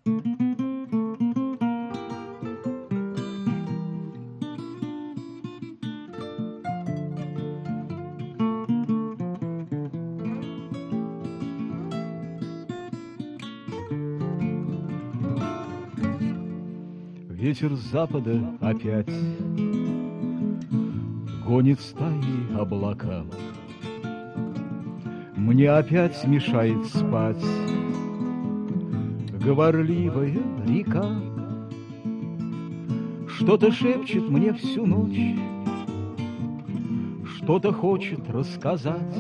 Ветер с запада опять гонит стаи облака. Мне опять мешает спать говорливая река. Что-то шепчет мне всю ночь, что-то хочет рассказать.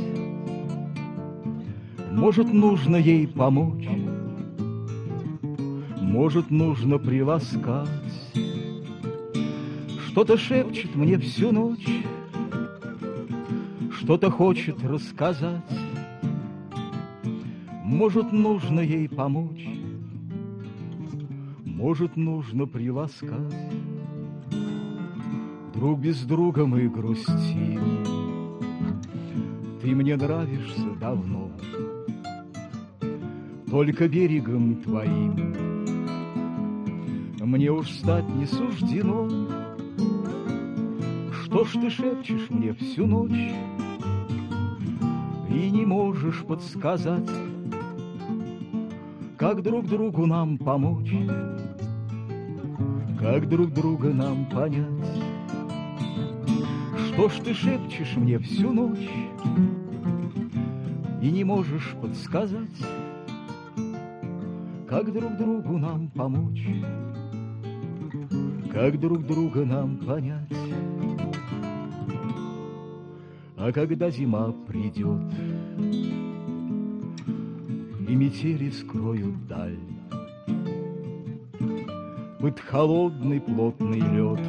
Может, нужно ей помочь, может, нужно приласкать. Что-то шепчет мне всю ночь, что-то хочет рассказать. Может, нужно ей помочь, может, нужно приласкать. Друг без друга мы грустим, ты мне нравишься давно, только берегом твоим мне уж стать не суждено. Что ж ты шепчешь мне всю ночь и не можешь подсказать, как друг другу нам помочь, как друг друга нам понять? Что ж ты шепчешь мне всю ночь и не можешь подсказать, как друг другу нам помочь, как друг друга нам понять? А когда зима придет и метели скроют даль, под холодный плотный лед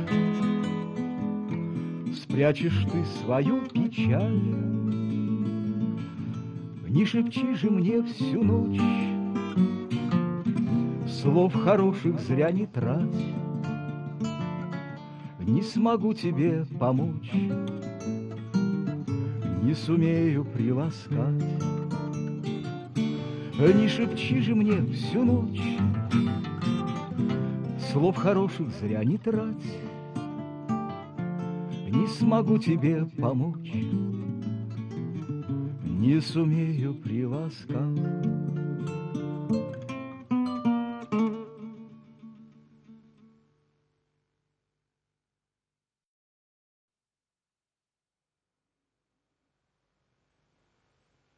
спрячешь ты свою печаль. Не шепчи же мне всю ночь, слов хороших зря не трать. Не смогу тебе помочь, не сумею приласкать. Не шепчи же мне всю ночь, слов хороших зря не трать. Не смогу тебе помочь, не сумею приласкать.